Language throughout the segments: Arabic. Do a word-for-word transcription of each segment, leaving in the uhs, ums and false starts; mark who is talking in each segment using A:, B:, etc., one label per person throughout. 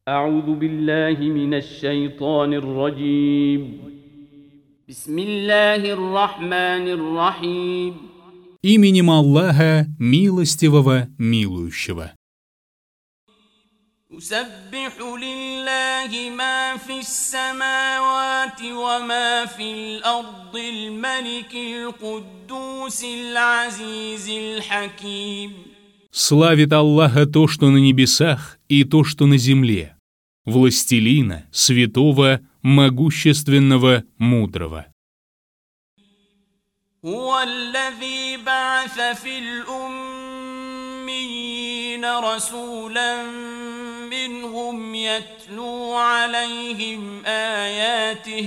A: أعوذ بالله من الشيطان الرجيم بسم الله الرحمن الرحيم
B: Именем Аллаха, милостивого, милующего.
A: يسبح لله ما في السماوات وما في الأرض الملك القدوس العزيز الحكيم.
B: Славит Аллаха то, что на небесах, и то, что на земле, властелина, святого, могущественного, мудрого.
A: هو الذي بعث في الأميين رسولا منهم يتلو عليهم آياته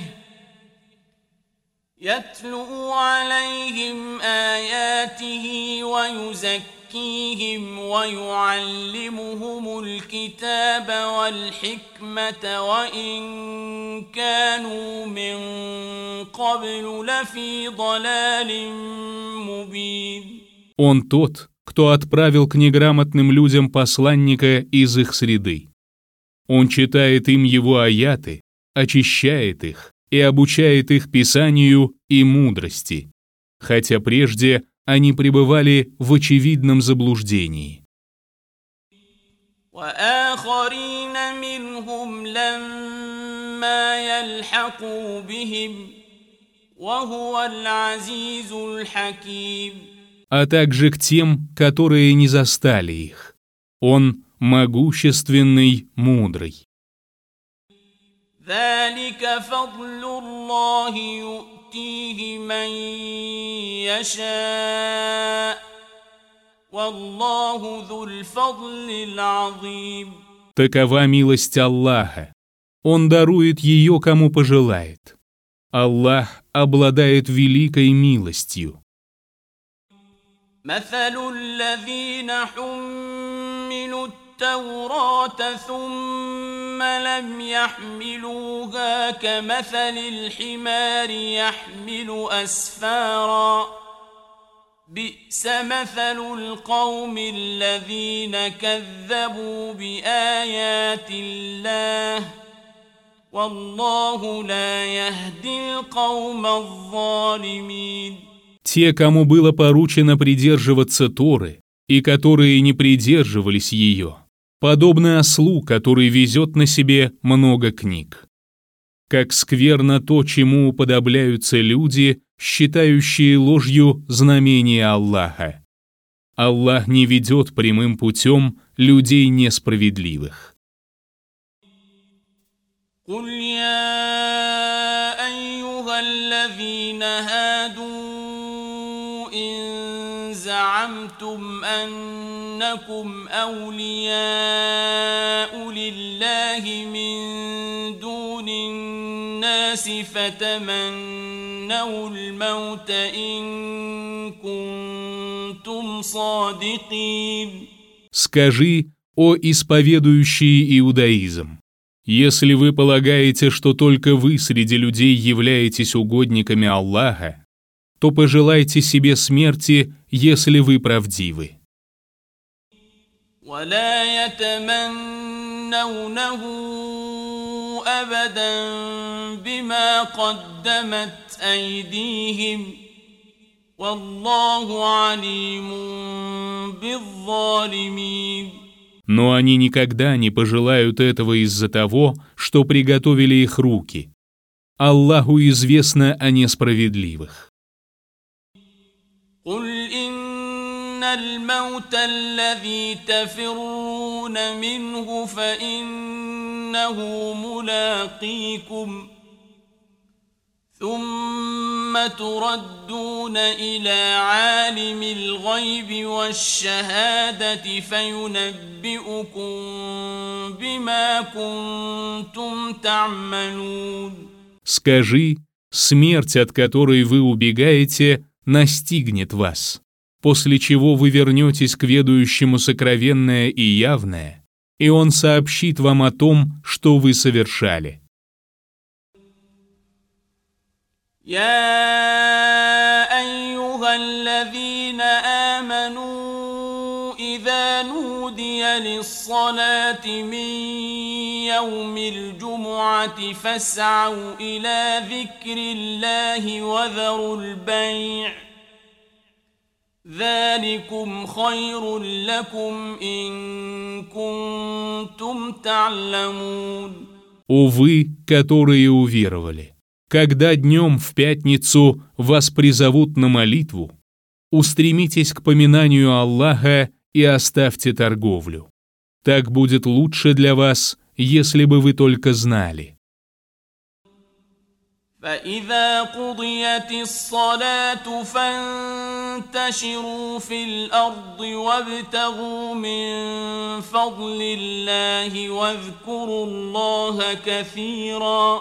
A: يتلو عليهم آياته ويزكيهم ويعلمهم الكتاب والحكمة وإن كانوا من قبل لفي ضلال مبين.
B: Он тот, кто отправил к неграмотным людям посланника из их среды. Он читает им его аяты, очищает их и обучает их писанию и мудрости, хотя прежде они пребывали в очевидном заблуждении.
A: وآخرين منهم لما يلحقوا بهم وهو العزيز الحكيم.
B: А также к тем, которые не застали их. Он могущественный, мудрый.
A: ذلك فضل الله يؤتيه من يشاء والله ذو الفضل العظيم.
B: Такова милость Аллаха. Он дарует ее, кому пожелает. Аллах обладает великой милостью.
A: مثل الذين حملوا التوراة ثم لم يحملوها كمثل الحمار يحمل أسفارا بئس مثل القوم الذين كذبوا بآيات الله والله لا يهدي القوم الظالمين.
B: Те, кому было поручено придерживаться Торы, и которые не придерживались ее, подобны ослу, который везет на себе много книг. Как скверно то, чему уподобляются люди, считающие ложью знамения Аллаха. Аллах не ведет прямым путем людей несправедливых.
A: قل يا أيها الذين هادوا إن زعمتم أنكم أولياء لله من دون الناس فتمنوا الموت إن كنتم صادقين.
B: Скажи, о исповедующие иудаизм, если вы полагаете, что только вы среди людей являетесь угодниками Аллаха, то пожелайте себе смерти, если вы правдивы.
A: ولا يتمنونه أبدا بما قدمت أيديهم والله عليم بالظالمين.
B: Но они никогда не пожелают этого из-за того, что приготовили их руки. Аллаху известно о несправедливых.
A: قل إن الموت الذي تفرون منه فإنه ملاقيكم ثم تردون إلى عالم الغيب والشهادة فينبئكم بما كنتم تعملون.
B: Скажи, смерть, от которой вы убегаете, настигнет вас, после чего вы вернетесь к ведающему сокровенное и явное, и он сообщит вам о том, что вы совершали.
A: يا أيها الذين آمنوا إذا نودي للصلاة من يوم الجمعة فاسعوا إلى ذكر الله وذروا البيع ذلكم خير لكم إن كنتم تعلمون.
B: О вы, которые уверовали, когда днем в пятницу вас призовут на молитву, устремитесь к поминанию Аллаха и оставьте торговлю. Так будет лучше для вас, если бы вы только знали.
A: فإذا قضيت الصلاة فانتشروا في الأرض وابتغوا من فضل الله واذكروا الله كثيرا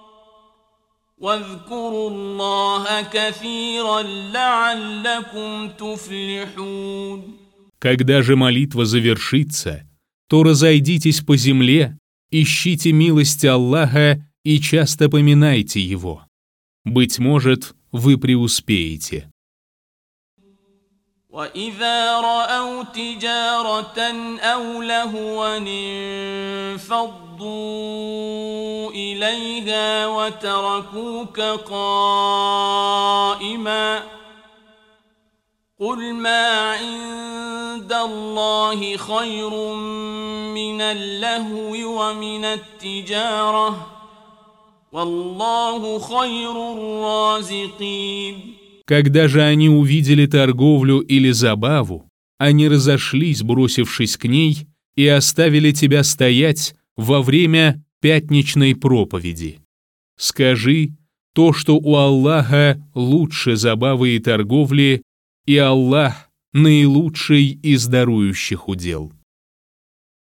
A: واذكروا الله كثيرا لعلكم تفلحون.
B: Когда же молитва завершится, то разойдитесь по земле, ищите милости Аллаха и часто поминайте Его. Быть может, вы преуспеете.
A: وَإِذَا رَأَوْا تِجَارَةً أَوْ لَهْوًا انفَضُّوا إِلَيْهَا وَتَرَكُوكَ قَائِمًا قُلْ مَا عِندَ اللَّهِ خَيْرٌ مِّنَ اللَّهْوِ وَمِنَ التِّجَارَةِ وَاللَّهُ خَيْرُ الرَّازِقِينَ.
B: Когда же они увидели торговлю или забаву, они разошлись, бросившись к ней, и оставили тебя стоять во время пятничной проповеди. Скажи, то, что у Аллаха лучше забавы и торговли, и Аллах наилучший из дарующих удел.